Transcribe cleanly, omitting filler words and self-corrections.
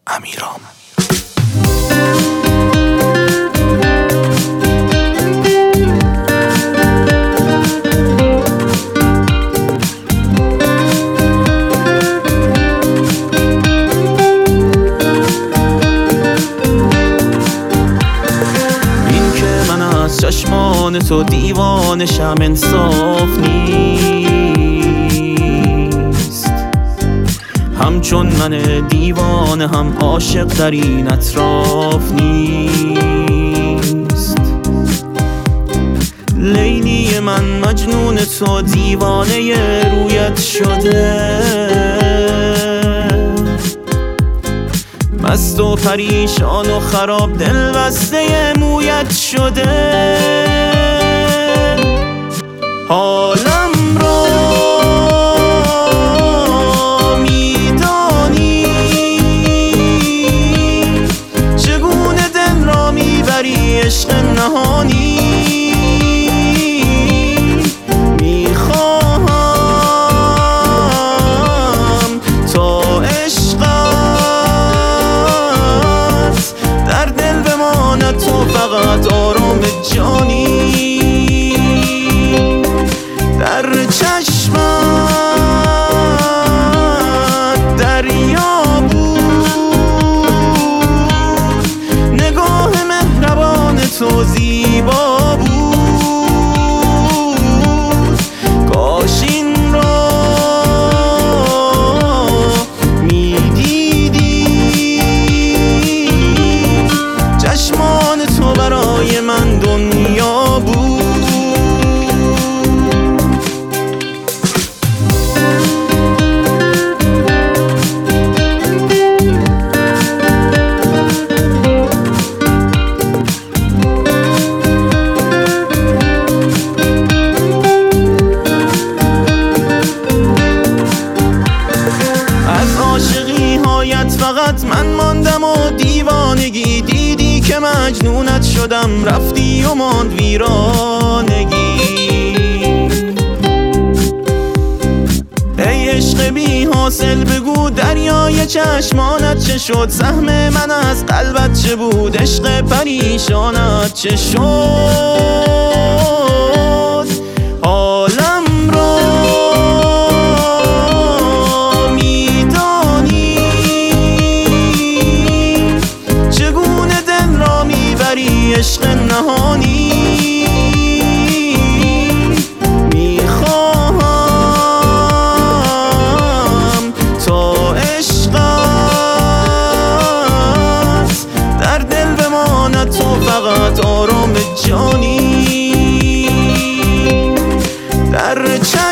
امیرام. این که من از چشمان تو دیوانشم انصاف نیست، همچون من دیوانه هم عاشق در این اطراف نیست. لیلی من مجنون تو دیوانه رویت شده، مست و پریشان و خراب دل بسته مویت شده. حالم را میدانی، چگونه دل را میبری عشق نهانی. میخواهم تا عشقت در دل بماند، تو فقط آرام جانی. در چشمت دریا بود، نگاه مهربان تو زیبا بود. کاش این را میدیدی، چشمان تو برای من دنیا بود. فقط من ماندم و دیوانگی، دیدی که مجنونت شدم، رفتی و ماند ویرانگی. ای عشق بی حاصل بگو دریای چشمانت چه شد، سهم من از قلبت چه بود، عشق پریشانت چه شد. حالم را عشق نهانی. میخواهم تا عشقت در دل بماند، تو فقط آرام جانی. در